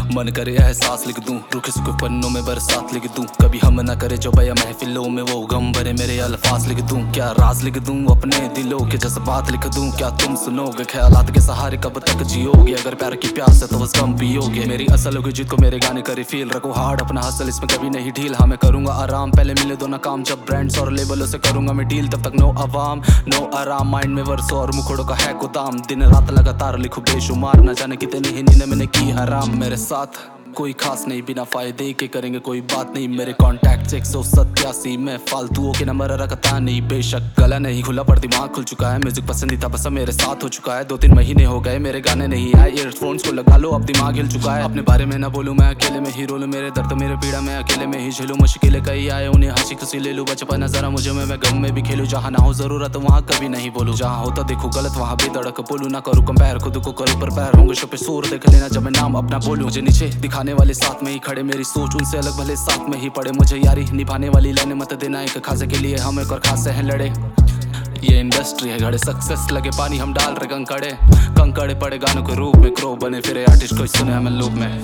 मन करे एहसास लिख दूं, रुखे सुखे पन्नों में बरसात लिख दूं। कभी हम ना करे जो बया महफिलों में वो गम भरे मेरे अल्फाज लिख दूं। क्या राज लिख दूं अपने दिलों के जज्बात लिख दूं। क्या तुम सुनोगे ख्यालात के सहारे कब तक जियोगे, अगर प्यार की प्यास है तो बस कम पियोगे। मेरी असल होगी जिद को मेरे गाने करे फील, रखो हार्ड अपना हसल इसमें कभी नहीं ढील। हाँ मैं करूंगा आराम, पहले मिले दो ना काम, जब ब्रांड्स और लेबलों से करूंगा मैं डील तब तक नो आवाम नो आराम। माइंड में वर्स और मुखड़ों का है गोदाम, दिन रात लगातार लिखूं बेशुमार, न जाने कितनी ही नींद मैंने की हराम। मेरे साथ कोई खास नहीं, बिना फायदे के करेंगे कोई बात नहीं। मेरे कॉन्टैक्ट 187, मैं फालतुओं के नंबर रखता नहीं। बेशक गला नहीं खुला पर दिमाग खुल चुका है, म्यूजिक पसंदीदा पसंद मेरे साथ हो चुका है। 2-3 महीने हो गए मेरे गाने नहीं आए, ईयरफोन्स को लगा लो अब दिमाग हिल चुका है। अपने बारे में ना बोलूं मैं अकेले में ही रोलूं, मेरे दर्द मेरे पीड़ा मैं अकेले में ही झेलूं। मुश्किलें कई आए उन्हें हंसी खुशी ले लूं, बचपन जरा मुझे मैं गम में भी खेलूं। जहाँ ना हो जरूरत वहाँ कभी नहीं बोलूं, जहाँ होता देखो गलत वहाँ बेधड़क बोलूं। ना करूँ कंपेयर खुद को करूँ पर पैर होंगे पे सूर देख लेना जब मैं नाम अपना बोलूं। मुझे नीचे दिखाने वाले साथ में ही खड़े, मेरी सोच उनसे अलग भले साथ में ही पड़े। मुझे यारी निभाने वाली लाने मत देना, एक खासे के लिए हम एक और खासे हैं लड़े। ये इंडस्ट्री है घड़े सक्सेस लगे पानी हम डाल रहे कंकड़े पड़े गानों के रूप में। क्रो बने फिरे आर्टिस्ट को सुने हमें लूप में।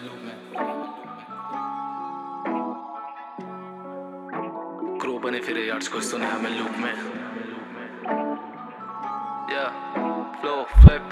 क्रो बने फिरे आर्टिस्ट को सुने हमें लूप में। फ्लो फ्लिप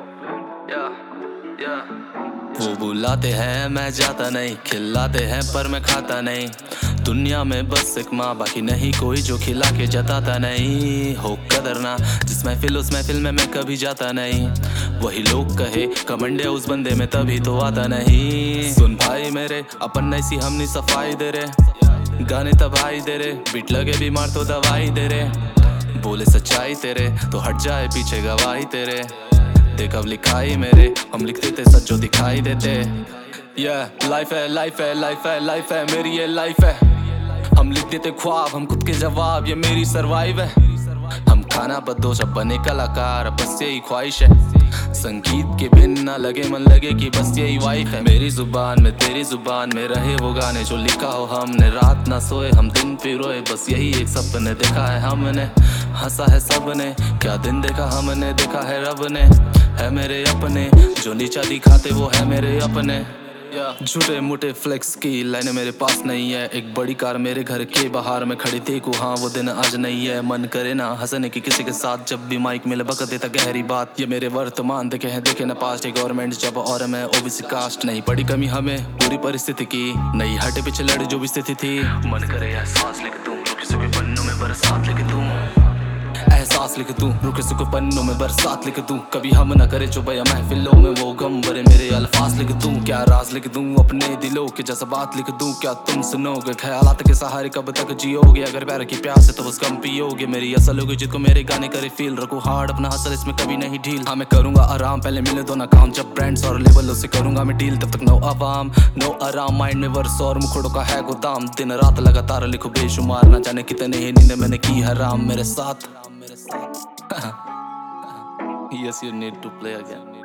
वो बुलाते हैं मैं जाता नहीं, खिलाते हैं पर मैं खाता नहीं। दुनिया में बस एक माँ बाकी नहीं कोई जो खिला के जताता नहीं। हो कदर ना जिस महफिल उस महफिल में मैं कभी जाता नहीं। वही लोग कहे कमंडे उस बंदे में तभी तो आता नहीं। सुन भाई मेरे अपन ऐसी हम नहीं सफाई दे रहे, गाने तबाही दे रहे, बीट लगे बीमार तो दवाई दे रहे। बोले सच्चाई तेरे तो हट जाए पीछे गवाही तेरे, देख अब लिखाई मेरे हम लिखते थे सच जो दिखाई देते। लाइफ है लाइफ है लाइफ है लाइफ है मेरी ये लाइफ है। हम लिख देते ख्वाब हम खुद के जवाब, ये मेरी सरवाइव है। हम खाना बदोश अब बने कलाकार बस यही ख्वाहिश है। संगीत के बिन ना लगे मन लगे कि बस यही वाइफ है। मेरी जुबान में तेरी जुबान में रहे वो गाने जो लिखा हो हमने। रात ना सोए हम दिन पे रोए बस यही एक सपने देखा है हमने। हंसा है सबने क्या दिन देखा हमने, देखा है रब ने। है मेरे अपने जो नीचा दिखाते वो है मेरे अपने। झूठे मोटे फ्लेक्स की लाइनें मेरे पास नहीं है। एक बड़ी कार मेरे घर के बाहर में खड़ी देखूं, हाँ वो दिन आज नहीं है। मन करे ना हंसने की किसी के साथ, जब भी माइक मिले बक देता गहरी बात। ये मेरे वर्तमान देखे हैं देखे ना पास्ट, गवर्नमेंट जब और मैं ओबीसी कास्ट। नहीं पड़ी कमी हमें पूरी परिस्थिति की, नहीं हटे पीछे लड़ी जो भी स्थिति थी। मन करे एहसास लिख दूं, रुके सुखे पन्नों में बरसात लिख दूं। एहसास लिख दूं, रुके सुखे पन्नों में बरसात लिख दूं। कभी हम ना करे जो बया महफिलों में वो गम भरे मेरे अल्फाज लिख दूं। क्या राज लिख दूं अपने दिलों के जज्बात लिख दूं। क्या तुम सुनोगे ख्यालात के सहारे कब तक जियोगे, अगर प्यार की प्यास है तो बस कम पियोगे। मेरी असल होगी जिसको मेरे गाने करे फील, रखो हार्ड अपना हसल इसमें कभी नहीं ढील। हाँ मैं करूंगा आराम, पहले मिले दो ना काम, जब ब्रांड्स और लेबलों से करूंगा मैं डील तब तक नो आवाम नो आराम। माइंड में वर्स और मुखड़ों का है गोदाम, दिन रात लगातार लिखूं बेशुमार, न जाने कितने ही नींद मैंने की हराम। मेरे साथ Yes, you need to play again.